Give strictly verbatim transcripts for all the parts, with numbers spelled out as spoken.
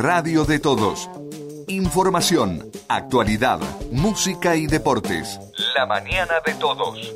radio de todos. Información, actualidad, música y deportes. La mañana de todos.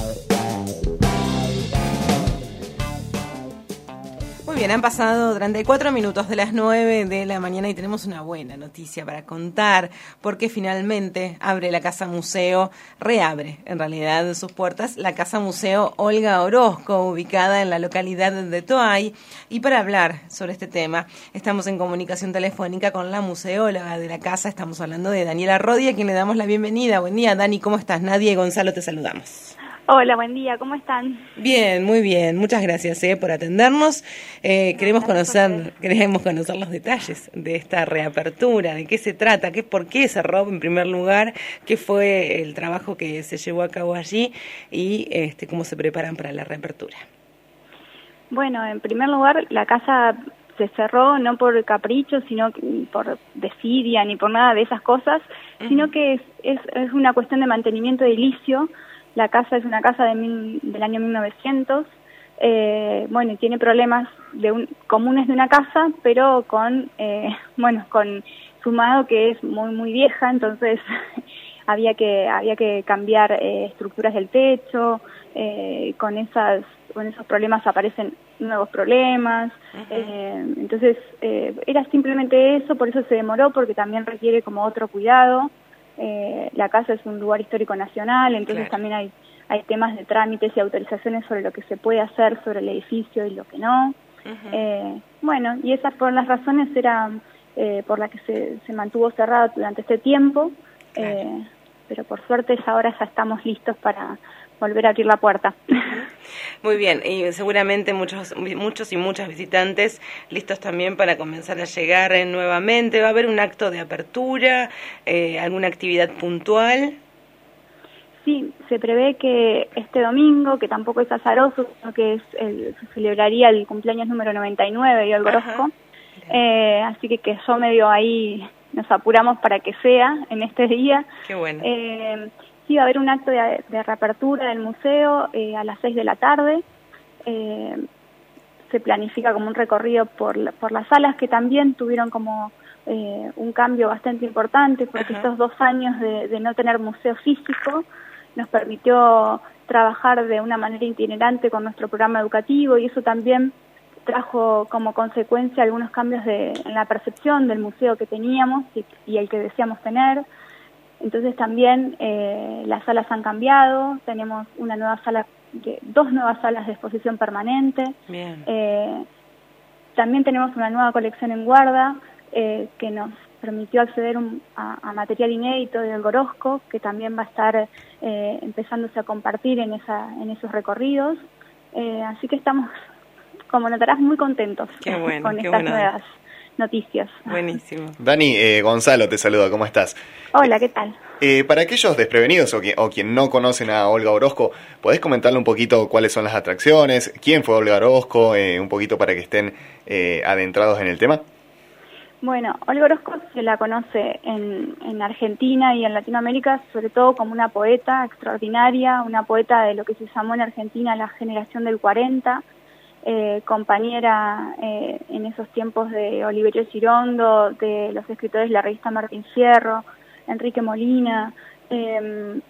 Muy bien, han pasado treinta y cuatro minutos de las nueve de la mañana y tenemos una buena noticia para contar, porque finalmente abre la Casa Museo, reabre en realidad sus puertas, la Casa Museo Olga Orozco, ubicada en la localidad de Toay. Y para hablar sobre este tema, estamos en comunicación telefónica con la museóloga de la casa, estamos hablando de Daniela Rodi, a quien le damos la bienvenida. Buen día, Dani, ¿cómo estás? Nadia y Gonzalo te saludamos. Hola, buen día, ¿cómo están? Bien, muy bien, muchas gracias eh, por atendernos. Eh, no, queremos conocer, queremos conocer los detalles de esta reapertura, de qué se trata, qué, por qué cerró en primer lugar, qué fue el trabajo que se llevó a cabo allí y este, cómo se preparan para la reapertura. Bueno, en primer lugar, la casa se cerró no por capricho, sino por desidia ni por nada de esas cosas, uh-huh. sino que es, es, es una cuestión de mantenimiento edilicio. La casa es una casa de mil, del año mil novecientos, eh, bueno, y tiene problemas de un, comunes de una casa, pero con, eh, bueno, con sumado que es muy muy vieja, entonces había que había que cambiar eh, estructuras del techo, eh, con esas con esos problemas aparecen nuevos problemas, uh-huh. eh, entonces eh, era simplemente eso, por eso se demoró, porque también requiere como otro cuidado. Eh, la casa es un lugar histórico nacional, entonces claro. también hay, hay temas de trámites y autorizaciones sobre lo que se puede hacer sobre el edificio y lo que no. Uh-huh. Eh, bueno, y esas por las razones eran eh, por las que se, se mantuvo cerrado durante este tiempo, claro. eh, pero por suerte ahora ya estamos listos para volver a abrir la puerta. Muy bien, y seguramente muchos muchos y muchas visitantes listos también para comenzar a llegar eh, nuevamente. ¿Va a haber un acto de apertura, eh, alguna actividad puntual? Sí, se prevé que este domingo, que tampoco es azaroso, sino que es el, se celebraría el cumpleaños número noventa y nueve de Olga Orozco, eh, así que que yo medio ahí nos apuramos para que sea en este día. Qué bueno. Eh, Sí, va a haber un acto de, de reapertura del museo eh, a las seis de la tarde. Eh, se planifica como un recorrido por, la, por las salas que también tuvieron como eh, un cambio bastante importante, porque Ajá. estos dos años de, de no tener museo físico nos permitió trabajar de una manera itinerante con nuestro programa educativo, y eso también trajo como consecuencia algunos cambios de, en la percepción del museo que teníamos y, y el que deseamos tener. Entonces también eh, las salas han cambiado, tenemos una nueva sala, de, dos nuevas salas de exposición permanente. Bien. Eh, también tenemos una nueva colección en guarda eh, que nos permitió acceder un, a, a material inédito de Olga Orozco, que también va a estar eh, empezándose a compartir en, esa, en esos recorridos. Eh, así que estamos, como notarás, muy contentos qué bueno, con qué estas bueno. nuevas noticias. Buenísimo. Dani, eh, Gonzalo te saluda, ¿cómo estás? Hola, ¿qué tal? Eh, para aquellos desprevenidos o, que, o quien no conocen a Olga Orozco, ¿podés comentarle un poquito cuáles son las atracciones? ¿Quién fue Olga Orozco? Eh, un poquito para que estén eh, adentrados en el tema. Bueno, Olga Orozco se la conoce en, en Argentina y en Latinoamérica sobre todo como una poeta extraordinaria, una poeta de lo que se llamó en Argentina la generación del cuarenta, Eh, compañera eh, en esos tiempos de Oliverio Girondo, de los escritores de la revista Martín Fierro, Enrique Molina, eh,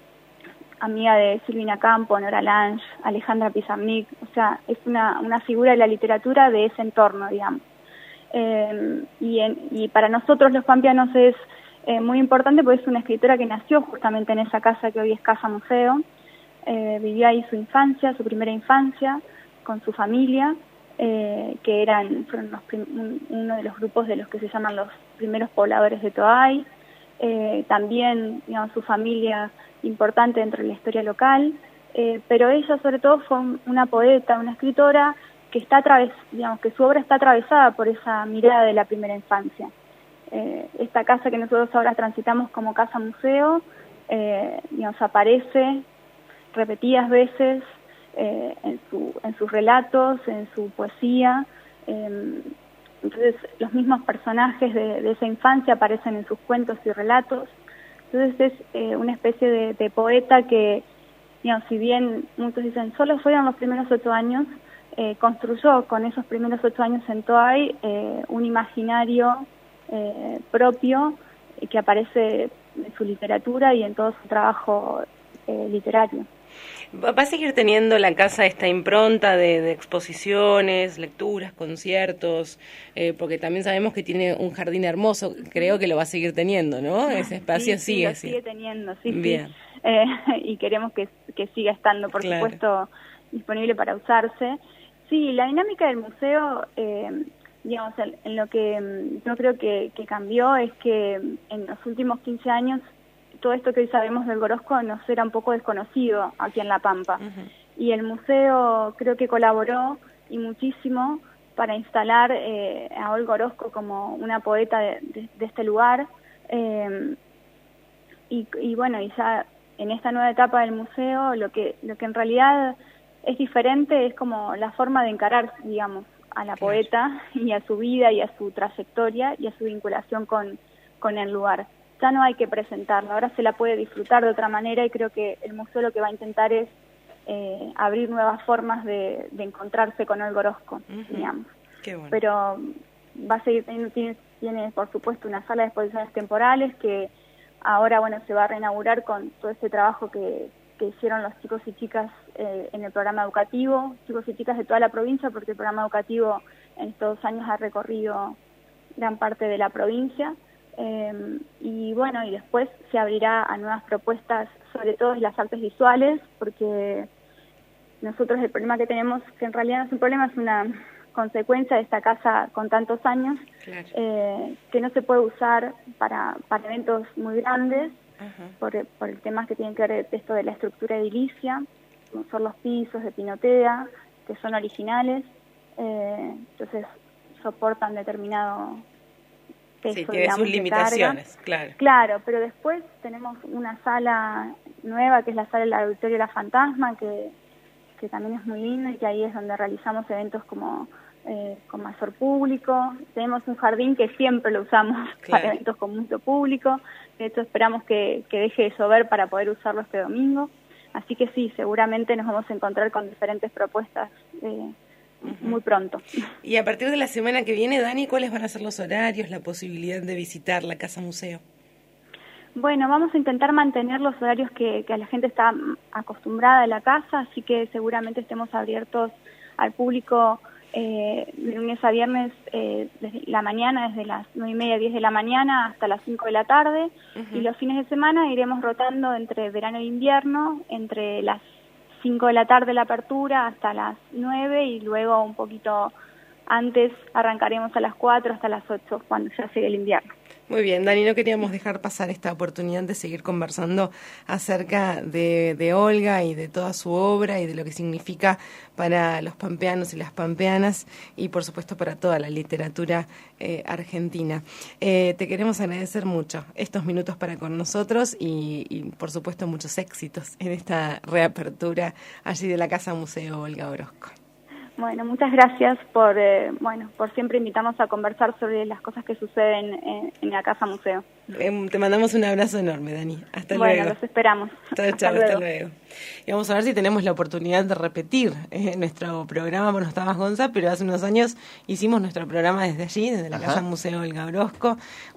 amiga de Silvina Campo, Nora Lange, Alejandra Pizarnik, o sea, es una, una figura de la literatura de ese entorno, digamos. Eh, y, en, y para nosotros los pampeanos es eh, muy importante porque es una escritora que nació justamente en esa casa que hoy es Casa Museo, eh, vivió ahí su infancia, su primera infancia, con su familia, eh, que eran fueron los prim uno de los grupos de los que se llaman los primeros pobladores de Toay, eh, también digamos, su familia importante dentro de la historia local, eh, pero ella sobre todo fue un, una poeta, una escritora que está atraves, digamos que su obra está atravesada por esa mirada de la primera infancia. Eh, esta casa que nosotros ahora transitamos como casa museo, eh, digamos, aparece repetidas veces Eh, en, su, en sus relatos, en su poesía, eh, entonces los mismos personajes de, de esa infancia aparecen en sus cuentos y relatos, entonces es eh, una especie de, de poeta que, digamos, si bien muchos dicen solo fueron los primeros ocho años, eh, construyó con esos primeros ocho años en Toay eh, un imaginario eh, propio eh, que aparece en su literatura y en todo su trabajo eh, literario. ¿Va a seguir teniendo la casa esta impronta de, de exposiciones, lecturas, conciertos? Eh, porque también sabemos que tiene un jardín hermoso, creo que lo va a seguir teniendo, ¿no? Ese espacio sí, sigue. Sí, lo sigue teniendo, sí, Bien. sí. Eh, y queremos que, que siga estando, por claro. supuesto, disponible para usarse. Sí, la dinámica del museo, eh, digamos, en, en lo que yo creo que, que cambió es que en los últimos quince años todo esto que hoy sabemos del Gorosco nos era un poco desconocido aquí en La Pampa. Uh-huh. Y el museo creo que colaboró y muchísimo para instalar eh, a Olga Orozco como una poeta de, de, de este lugar. Eh, y, y bueno, y ya en esta nueva etapa del museo lo que, lo que en realidad es diferente es como la forma de encarar, digamos, a la claro. poeta y a su vida y a su trayectoria y a su vinculación con, con el lugar. Ya no hay que presentarla, ahora se la puede disfrutar de otra manera y creo que el museo lo que va a intentar es eh, abrir nuevas formas de, de encontrarse con Olga Orozco, uh-huh. digamos. Qué bueno. Pero va a seguir teniendo, tiene, tiene por supuesto una sala de exposiciones temporales que ahora bueno se va a reinaugurar con todo este trabajo que, que hicieron los chicos y chicas eh, en el programa educativo, chicos y chicas de toda la provincia, porque el programa educativo en estos dos años ha recorrido gran parte de la provincia. Eh, y bueno, y después se abrirá a nuevas propuestas, sobre todo en las artes visuales, porque nosotros el problema que tenemos, que en realidad no es un problema, es una consecuencia de esta casa con tantos años, claro. eh, que no se puede usar para, para eventos muy grandes, uh-huh. por, por el tema que tienen que ver esto de la estructura edilicia, como son los pisos de pinotea, que son originales, eh, entonces soportan determinado... Sí, tiene sus limitaciones, claro. Claro, pero después tenemos una sala nueva, que es la sala del Auditorio La Fantasma, que, que también es muy linda y que ahí es donde realizamos eventos como eh, con mayor público. Tenemos un jardín que siempre lo usamos claro. para eventos con mucho público. De hecho, esperamos que, que deje de llover para poder usarlo este domingo. Así que sí, seguramente nos vamos a encontrar con diferentes propuestas eh, muy pronto. Y a partir de la semana que viene, Dani, ¿cuáles van a ser los horarios, la posibilidad de visitar la Casa Museo? Bueno, vamos a intentar mantener los horarios que, que la gente está acostumbrada a la casa, así que seguramente estemos abiertos al público eh, de lunes a viernes, eh, desde la mañana, desde las nueve y media, diez de la mañana hasta las cinco de la tarde, uh-huh. y los fines de semana iremos rotando entre verano e invierno, entre las cinco de la tarde la apertura hasta las nueve y luego un poquito antes arrancaremos a las cuatro hasta las ocho cuando ya llegue el invierno. Muy bien, Dani, no queríamos dejar pasar esta oportunidad de seguir conversando acerca de, de Olga y de toda su obra y de lo que significa para los pampeanos y las pampeanas y por supuesto para toda la literatura eh, argentina. Eh, te queremos agradecer mucho estos minutos para con nosotros y, y por supuesto muchos éxitos en esta reapertura allí de la Casa Museo Olga Orozco. Bueno, muchas gracias por eh, bueno por siempre invitarnos a conversar sobre las cosas que suceden en, en la Casa Museo. Eh, te mandamos un abrazo enorme, Dani. Hasta bueno, luego. Bueno, los esperamos. Chao, hasta, chao, hasta luego. Y vamos a ver si tenemos la oportunidad de repetir eh, nuestro programa. Bueno, estaba Gonza, pero hace unos años hicimos nuestro programa desde allí, desde la Ajá. Casa Museo Olga Orozco.